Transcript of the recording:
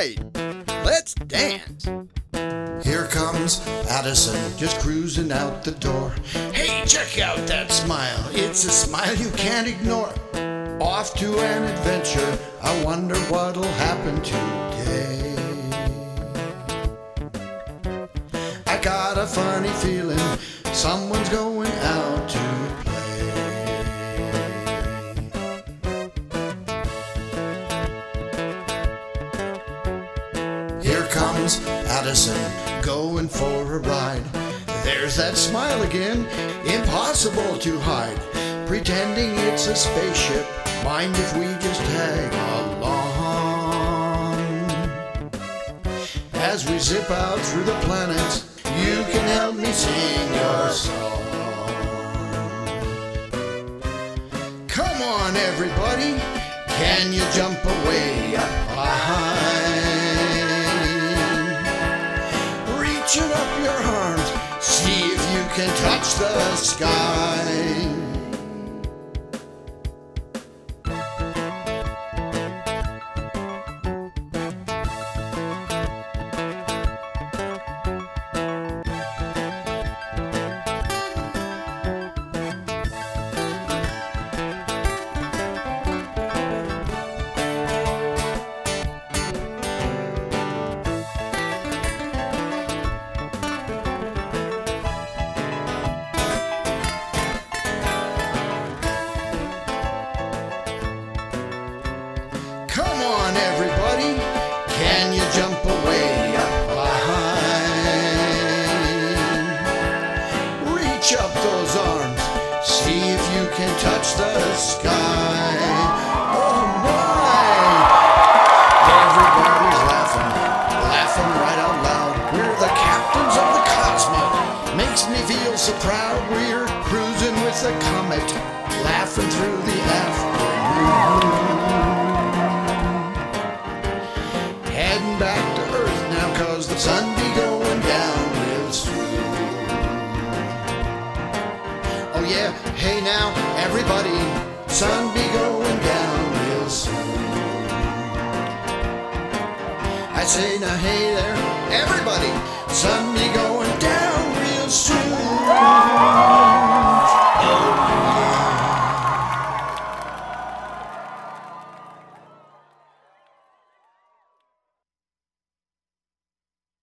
right, let's dance. Here comes Addison, just cruising out the door. Hey, check out that smile. It's a smile you can't ignore. Off to an adventure, I wonder what'll happen today. I got a funny feeling someone's going out to play. Here comes Addison, going for a ride. There's that smile again, impossible to hide. Pretending it's a spaceship, mind if we just tag along? As we zip out through the planets, you can help me sing your song. Come on everybody, can you jump away up behind? Reaching up your arms, see if you can touch the sky. Come on everybody, can you jump away up behind? Reach up those arms, see if you can touch the sky. Oh my! Everybody's laughing, laughing right out loud. We're the captains of the Cosmo, makes me feel so proud. We're cruising with the comet, laughing through the afternoon. Heading back to Earth now, 'cause the sun be going down real soon. Oh yeah, hey now, everybody, sun be going down real soon. I say now, hey there, everybody, sun be going